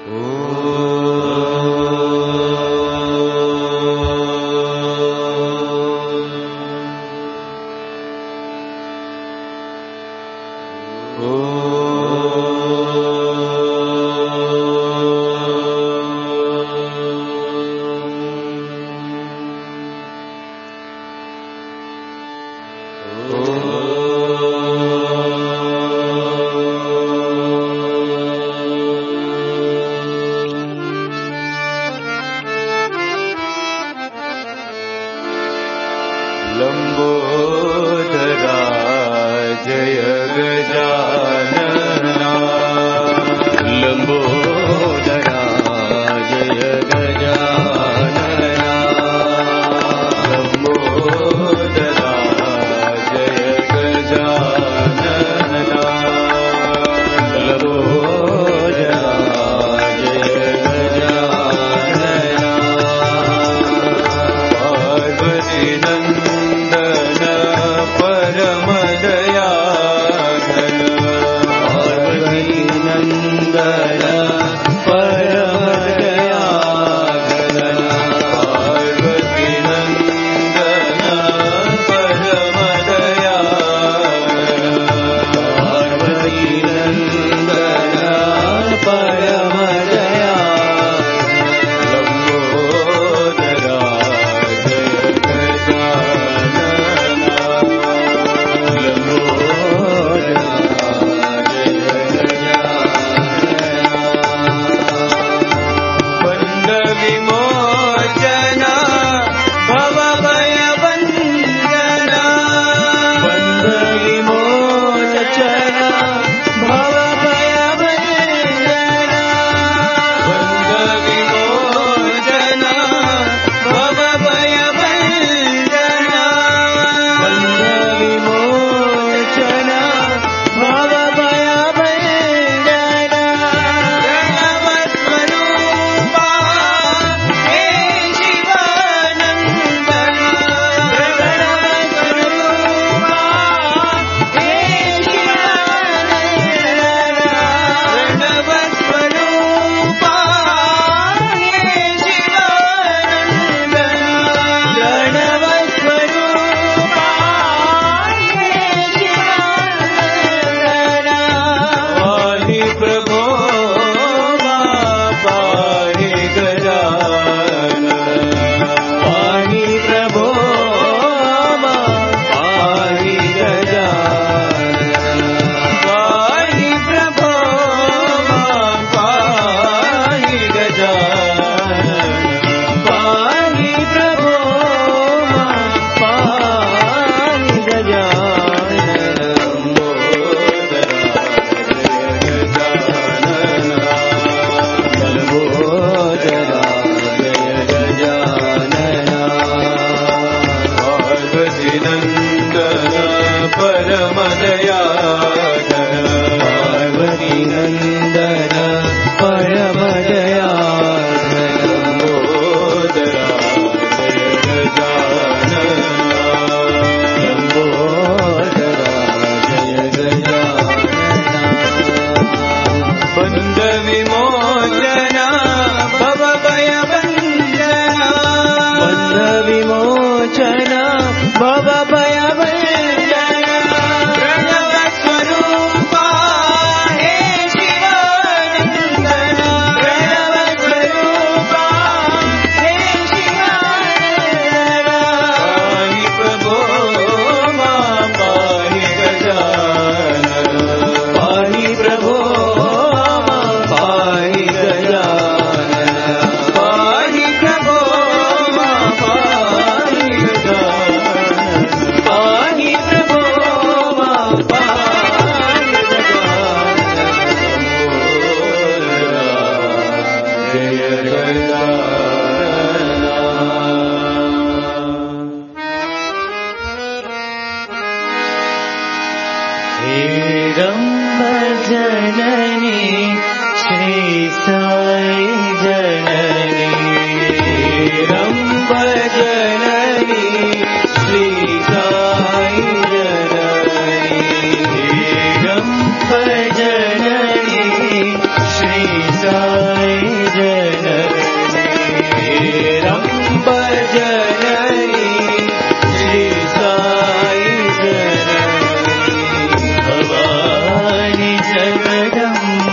Sai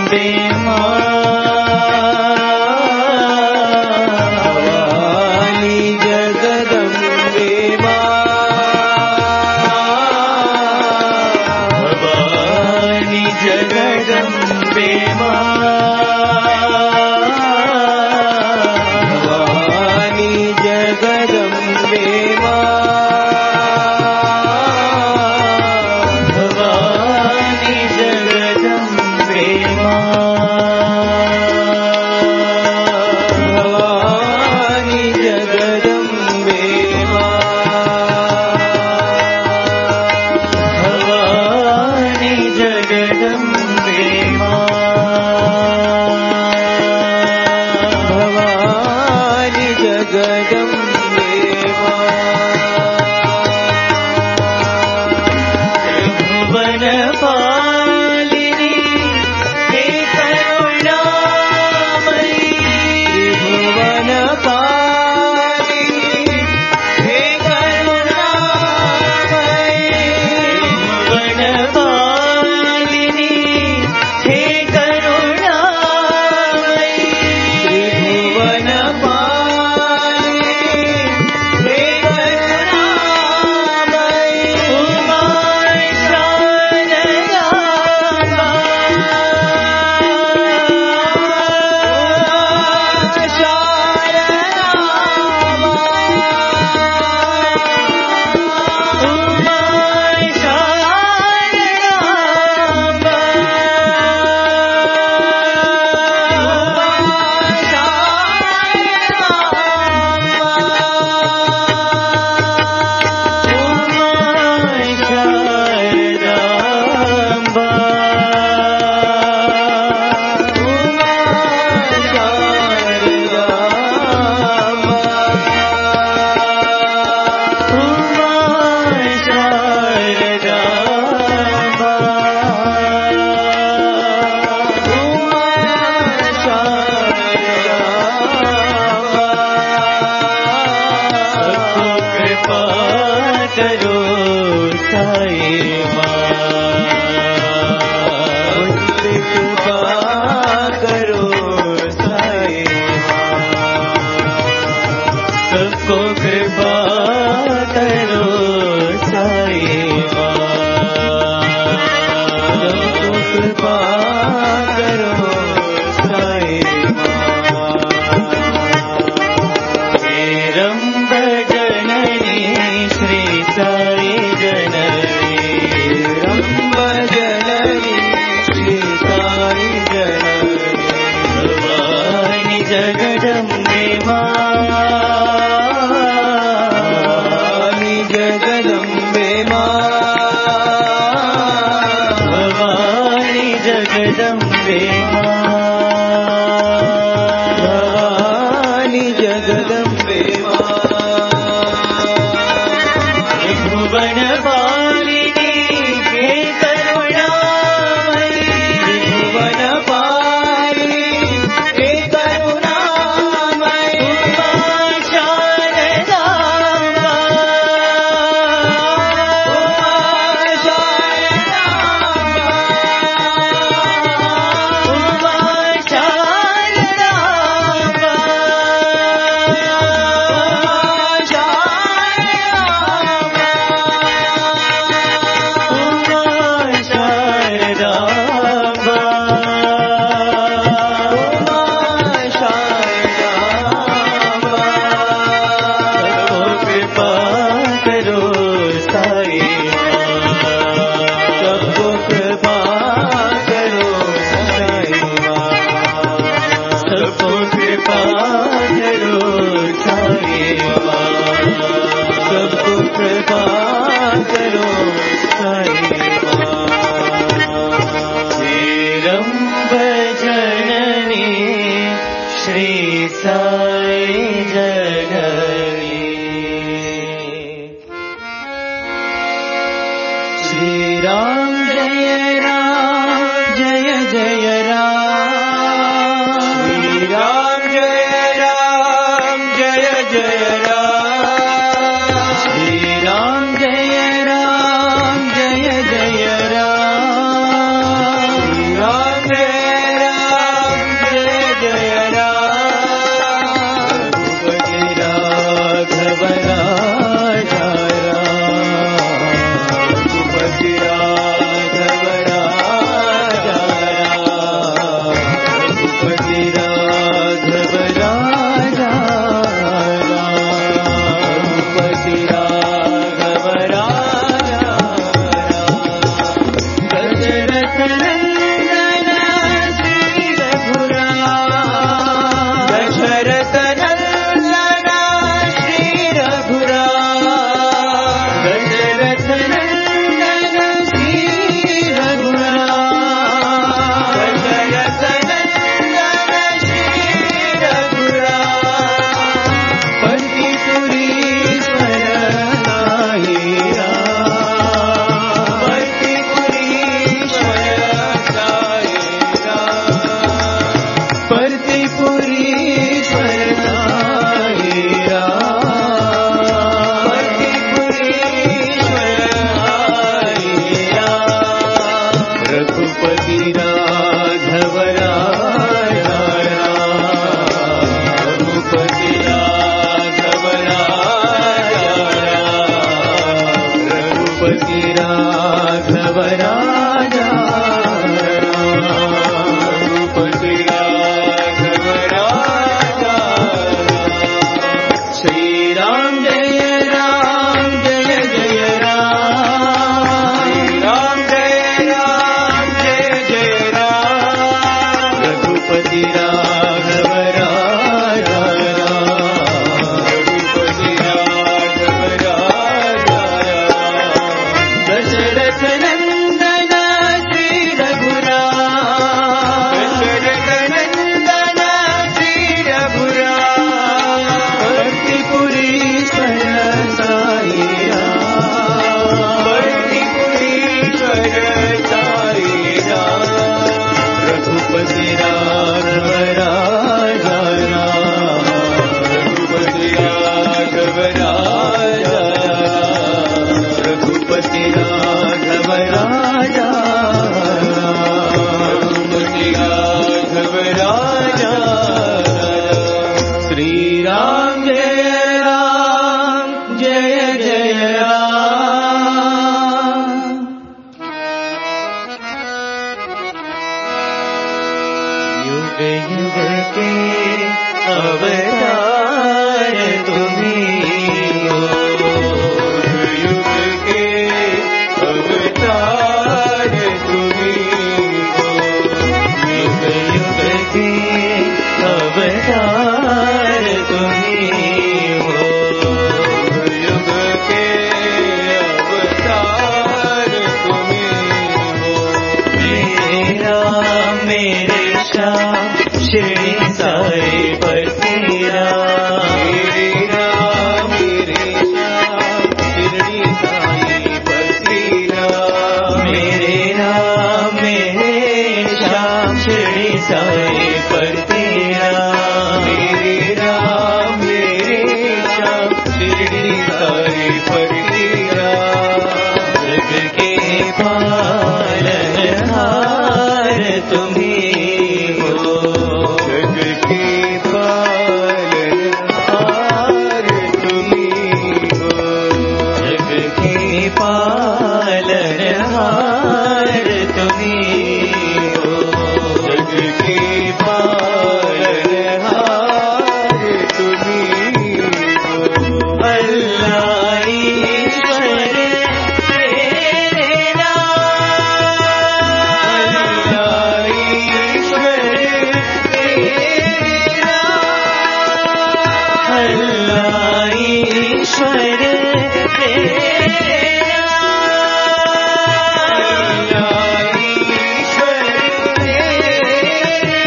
Jai Raghupati Raghav राजा रघुपति राघव राजा दशरथ नंदन श्री रघुराम दशरथ नंदन श्री रघुराम भक्तिपुरीश्वर साई राम भक्तिपुरीश्वर साई राम रघुपति राघव राजा रघुपति राघव राजा रघुपति राघव राजा रघुपति राघव राजा श्री राम जय जय राम। युग युग के अवतार तुम्हीं हो युग के अवतार तुम्हीं हो युग युग के अवतार तुम्हीं हो युग के अवतार तुम्हीं हो मेरे राम मेरे श्याम श्री साई पर तेरा मेरे राम मेरे श्याम शिरडी साई पर तेरा मेरे राम मेरे श्याम शिरडी साई पर तेरा मेरे राम मेरे श्याम शिरडी साई पर तेरा जग के पालनहार तुम्हीं हो जग के पालनहार तुम्हीं हो जग के पालनहार तुम्हीं हो जग के पालनहार तुम्हीं हो अल्लाह ईश्वर तेरे नाम अल्लाह ईश्वर तेरे नाम अल्लाह ईश्वर तेरे नाम अल्लाह ईश्वर तेरे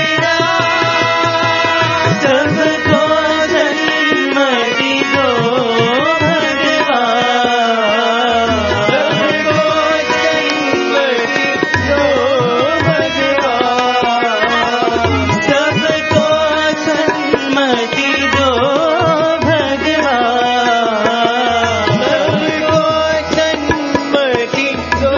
नाम सबको सन्मति दो भगवान सबको सन्मति दो भगवान सबको सन्मति दो भगवान सबको सन्मति दो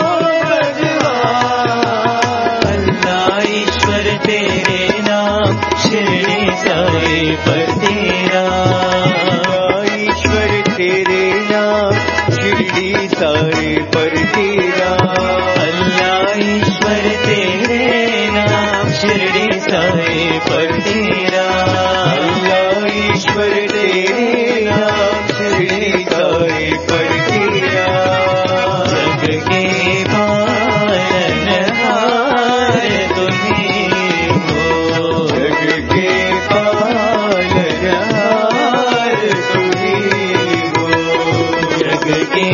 भगवान अल्लाह ईश्वर तेरे नाम शिरडी साई पर तेरा अल्लाह ईश्वर तेरे नाम शिरडी साई पर तेरा अल्लाह ईश्वर तेरे नाम शिरडी साई पर तेरा अल्लाह ईश्वर तेरे नाम शिरडी साई पर तेरा जग के पालनहार तुम्हीं हो जग के पालनहार तुम्हीं हो जग के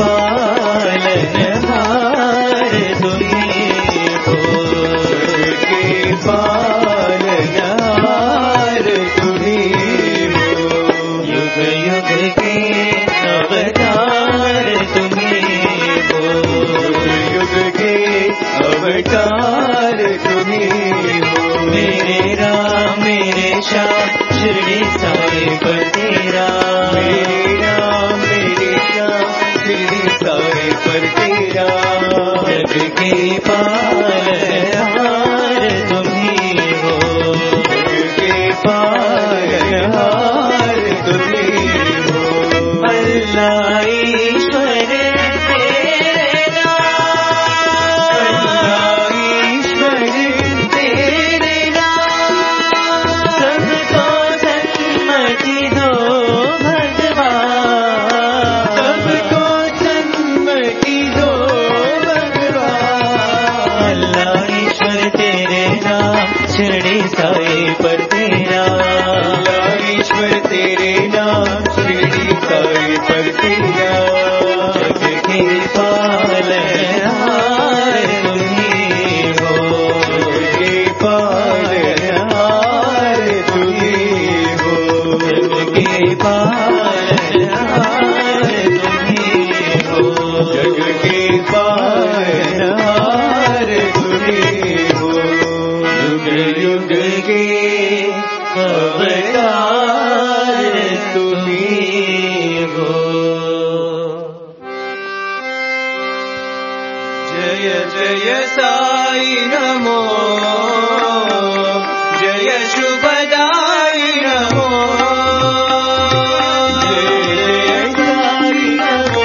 पालनहार तुम्हीं हो जग के पालनहार तुम्हीं हो युग युग के अवतार तुम्हीं हो युग के अवतार तुम्हीं हो मेरे राम मेरे श्याम शिरडी साई पर तेरा मेरे राम मेरे श्याम शिरडी साई पर तेरा जग के पालनहार तुम्हीं हो जग के पालनहार तुम्हीं हो अल्लाह ईश्वर तेरे नाम अल्लाह ईश्वर तेरे नाम सबको सन्मति दो भगवान सबको सन्मति दो भगवान अल्लाह ईश्वर शिरडी साई पर तेरा ईश्वर तेरे नाम शिरडी साई पर तेरा जग के पालनहार तुम्ही हो जग के पालनहार तुम्ही हो जग के पालनहार तुम्ही हो जग के पालनहार तुम्ही हो युग युग के अवतार तुम्ही हो जय जय साई नमो जय शुभदाई नमो जय जय साई नमो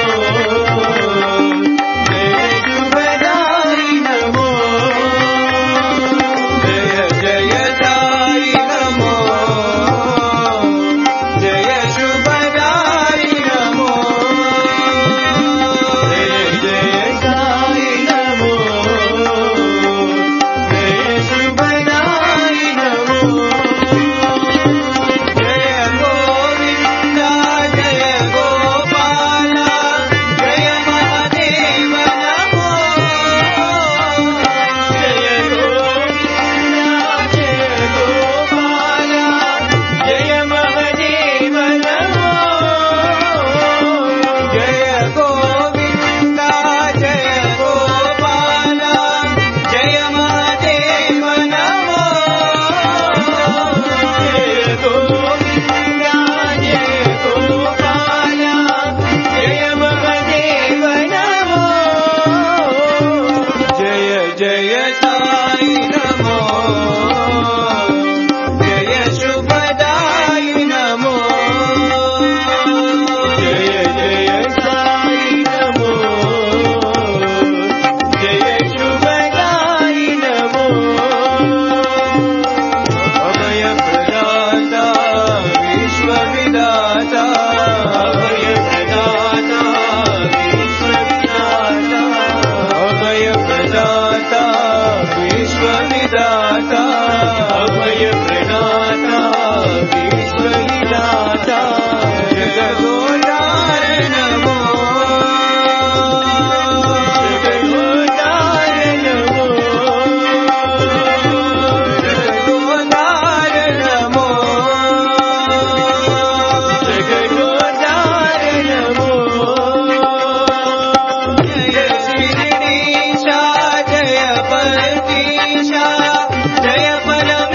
जय शुभदाई नमो जय जय साई नमो जय शुभदाई नमो जय जय साई नमो जय शुभदाई नमो जय गोविंद जय गोपाल जय महादेव नमो जय गोविंद जय गोपाल जय महादेव नमो जय गोविंद जय गोपाल जय महादेव नमो जय गोविंद जय गोपाल जय महादेव नमो जय जय साई नमो जय शुभदाई नमो जय जय साई नमो जय शुभदाई नमो अभय प्रदाता विश्वविदाता अभय प्रदाता विश्वविदाता अभय प्रदाता विश्वविदाता अभय प्रदाता विश्वविदाता जगदोद्धार नमो जगदोद्धार नमो जगदोद्धार नमो जगदोद्धार नमो जय शिरडीशा जय परमेशा जय परमेशा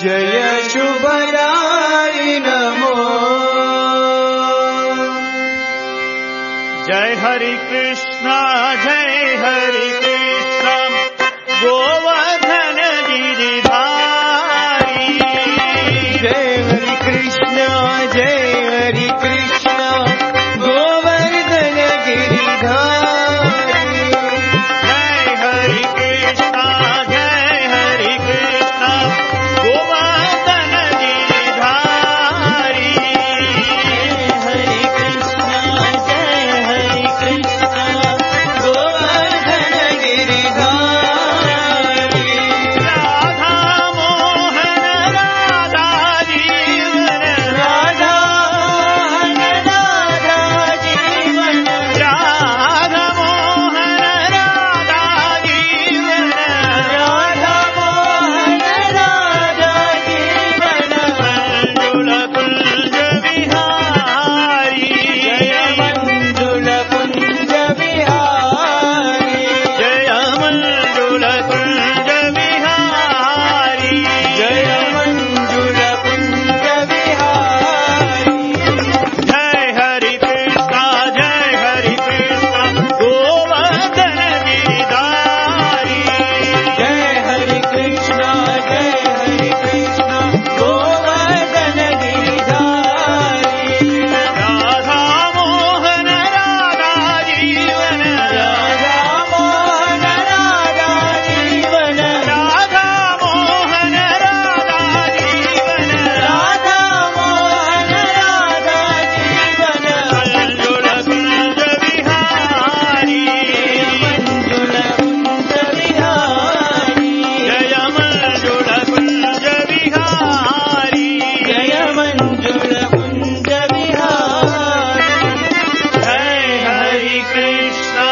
जय शुभराय नमो। जय हरि कृष्णा गोवर्धन गिरिधारी। जय हरि कृष्णा गोवर्धन गिरिधारी। जय हरि कृष्णा गोवर्धन गिरिधारी। हरे कृष्णा गोवर्धन गिरिधारी। राधा मोहन राधा जीवन। राधा जीवन। राधा मोहन राधा जीवन। राधा मोहन राधा जीवन। मंजुल कुंज विहारी। जय मंजुल कुंज विहारी। जय मंजुल कुंज विहारी। जय मंजुल कुंज विहारी। जय हरि कृष्णा गोवर्धन गिरिधारी। जय हरि कृष्णा गोवर्धन गिरिधारी। राधा मोहन राधा जीवन। राधा मोहन राधा जीवन। राधा मोहन राधा जीवन। राधा मोहन राधा जीवन। मंजुल कुंज विहारी। मंजुल कुंज विहारी। जय मंजुल कुंज विहारी। जय मंजुल कुंज विहारी। जय हरि कृष्णा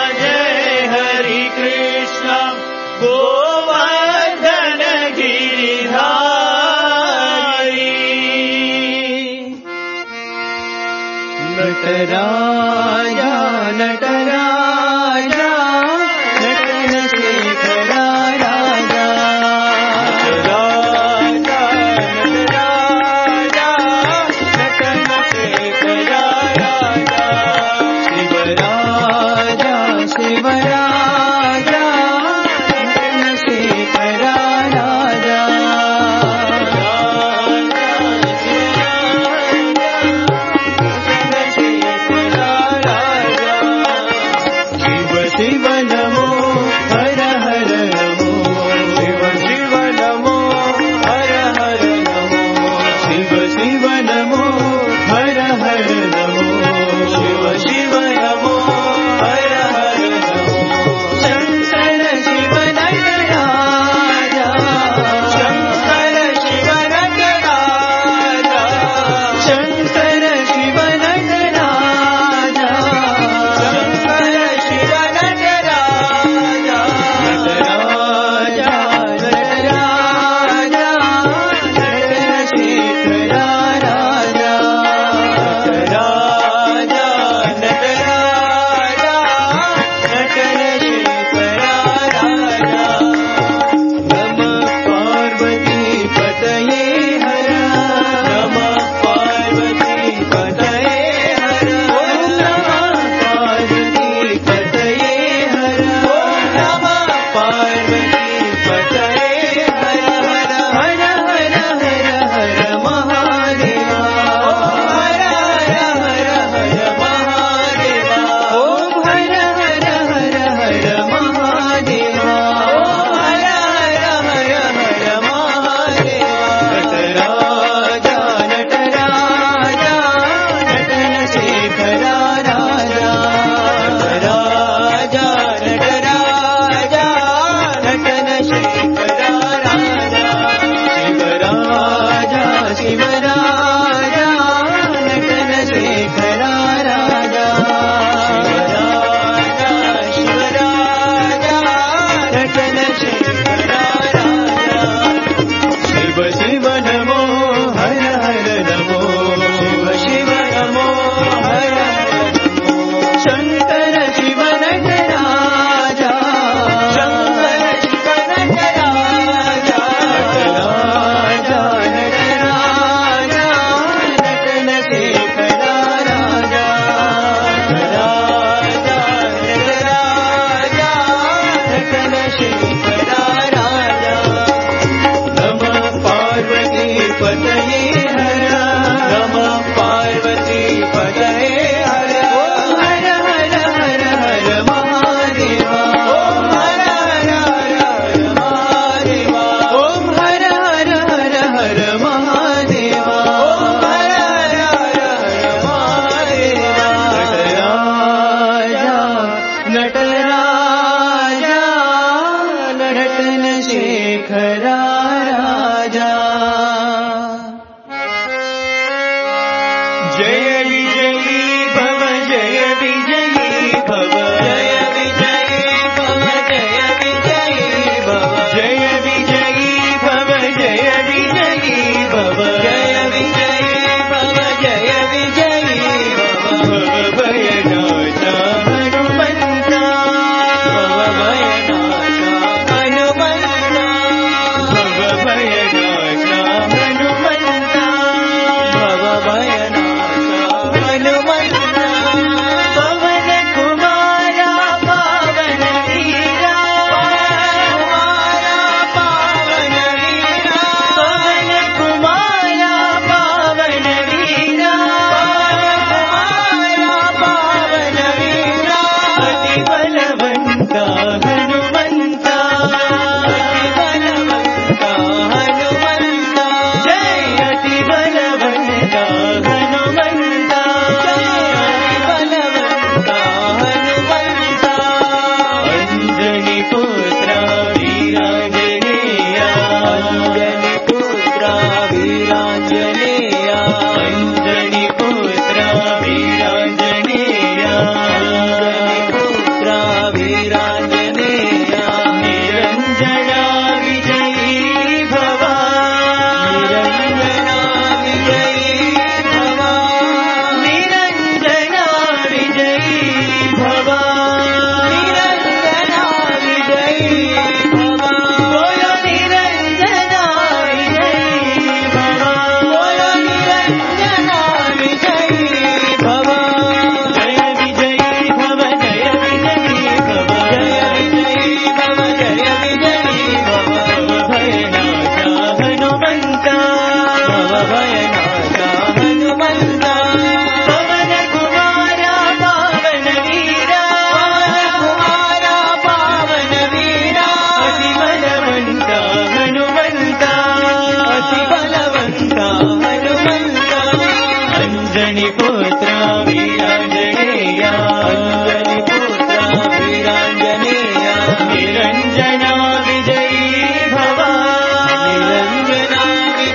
गोवर्धन गिरिधारी। नटराजा नटराजा नटन शेखरा राजा। नटराजा नटराजा नटन शेखरा राजा। शिवराजा शिवराजा नटन शेखरा राजा। राजा शिवराजा नटन शेखरा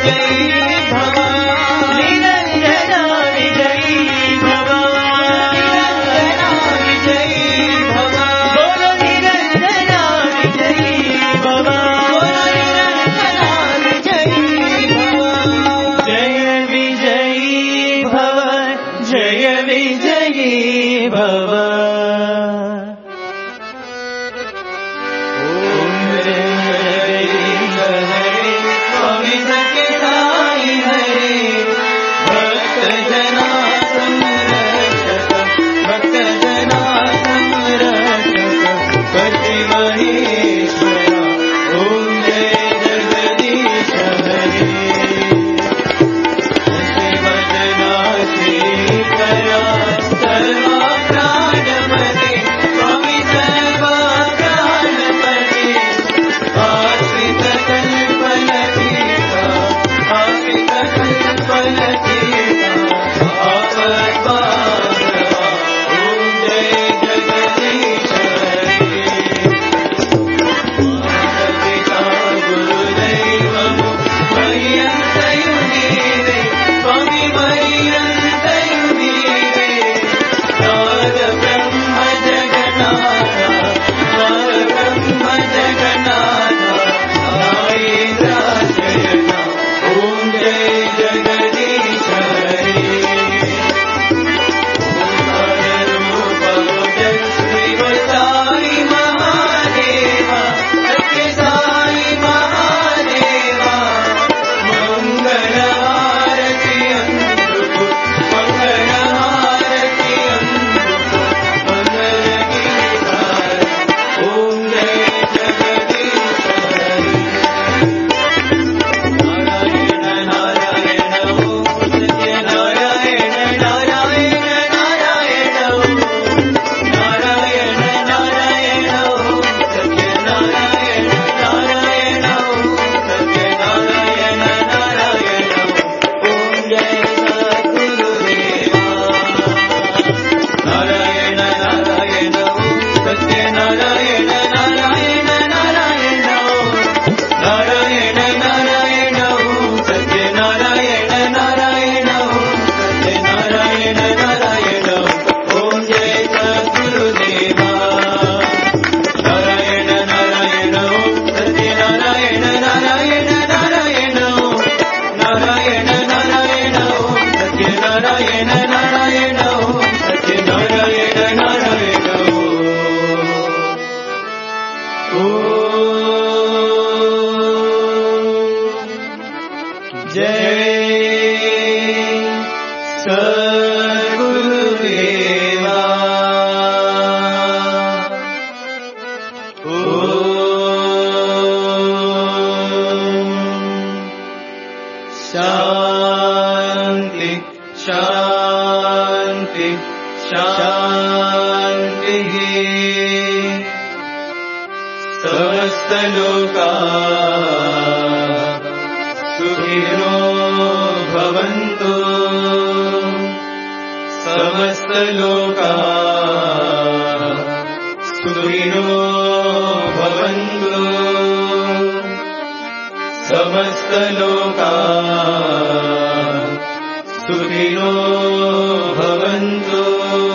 सुखिनो भवन्तु